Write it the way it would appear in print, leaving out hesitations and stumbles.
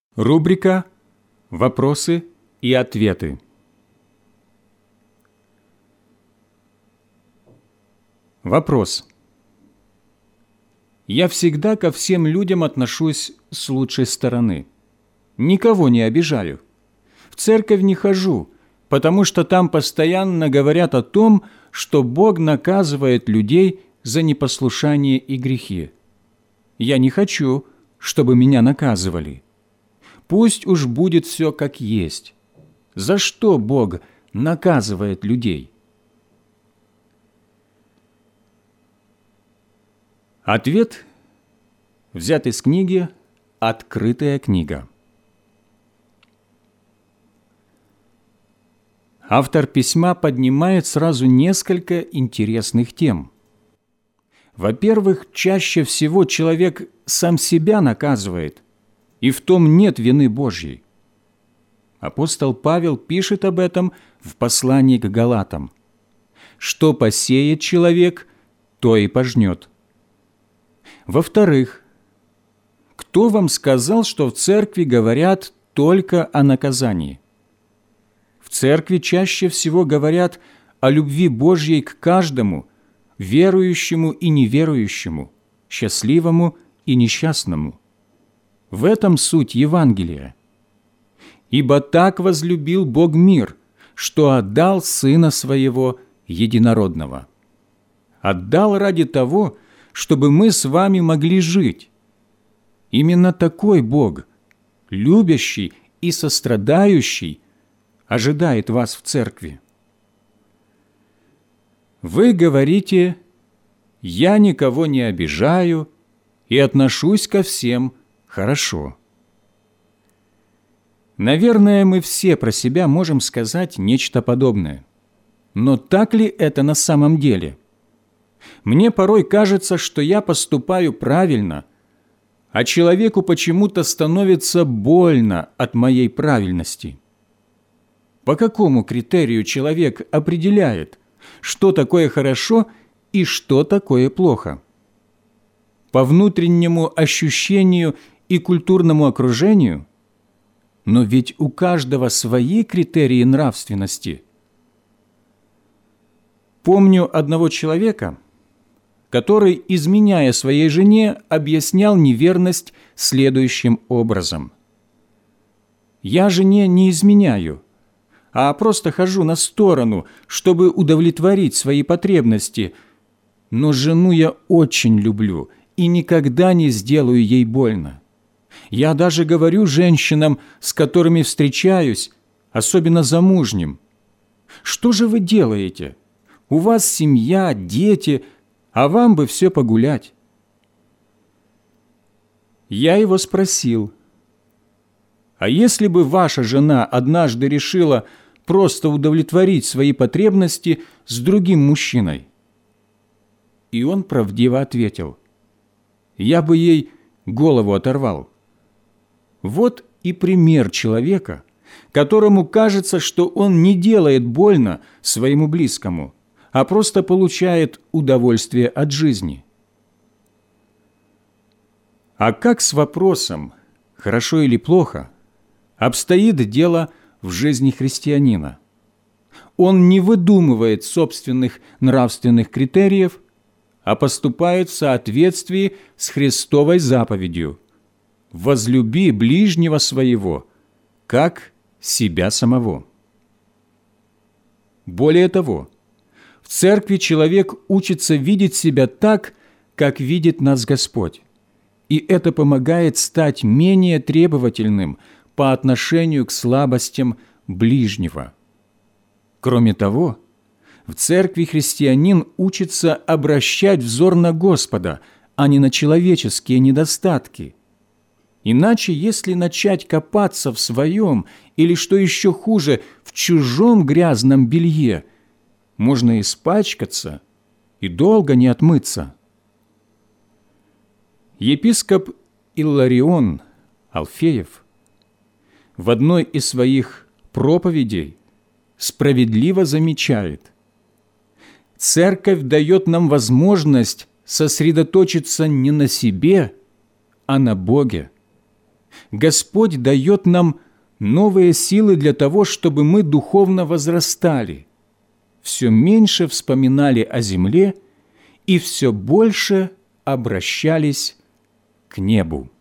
Рубрика «Вопросы и ответы». Вопрос. Я всегда ко всем людям отношусь с лучшей стороны. Никого не обижаю. В церковь не хожу, потому что там постоянно говорят о том, что Бог наказывает людей за непослушание и грехи. Я не хочу, чтобы меня наказывали. Пусть уж будет все как есть. За что Бог наказывает людей? Ответ взят из книги «Открытая книга». Автор письма поднимает сразу несколько интересных тем. Во-первых, чаще всего человек сам себя наказывает, и в том нет вины Божьей. Апостол Павел пишет об этом в послании к Галатам. «Что посеет человек, то и пожнет». Во-вторых, кто вам сказал, что в церкви говорят только о наказании? В церкви чаще всего говорят о любви Божьей к каждому, верующему и неверующему, счастливому и несчастному. В этом суть Евангелия. «Ибо так возлюбил Бог мир, что отдал Сына Своего Единородного». Отдал ради того, чтобы мы с вами могли жить. Именно такой Бог, любящий и сострадающий, ожидает вас в церкви. Вы говорите: «Я никого не обижаю и отношусь ко всем хорошо». Наверное, мы все про себя можем сказать нечто подобное. Но так ли это на самом деле? Мне порой кажется, что я поступаю правильно, а человеку почему-то становится больно от моей правильности. По какому критерию человек определяет, что такое хорошо и что такое плохо? По внутреннему ощущению и культурному окружению? Но ведь у каждого свои критерии нравственности. Помню одного человека, который, изменяя своей жене, объяснял неверность следующим образом. «Я жене не изменяю, а просто хожу на сторону, чтобы удовлетворить свои потребности, но жену я очень люблю и никогда не сделаю ей больно. Я даже говорю женщинам, с которыми встречаюсь, особенно замужним: что же вы делаете? У вас семья, дети, а вам бы все погулять». Я его спросил: «А если бы ваша жена однажды решила просто удовлетворить свои потребности с другим мужчиной?» И он правдиво ответил: «Я бы ей голову оторвал». Вот и пример человека, которому кажется, что он не делает больно своему близкому, а просто получает удовольствие от жизни. А как с вопросом «хорошо или плохо» обстоит дело в жизни христианина? Он не выдумывает собственных нравственных критериев, а поступает в соответствии с Христовой заповедью: «Возлюби ближнего своего, как себя самого». Более того, в церкви человек учится видеть себя так, как видит нас Господь, и это помогает стать менее требовательным по отношению к слабостям ближнего. Кроме того, в церкви христианин учится обращать взор на Господа, а не на человеческие недостатки. Иначе, если начать копаться в своем или, что еще хуже, в чужом грязном белье, можно испачкаться и долго не отмыться. Епископ Илларион Алфеев в одной из своих проповедей справедливо замечает: «Церковь дает нам возможность сосредоточиться не на себе, а на Боге. Господь дает нам новые силы для того, чтобы мы духовно возрастали, все меньше вспоминали о земле и все больше обращались к небу.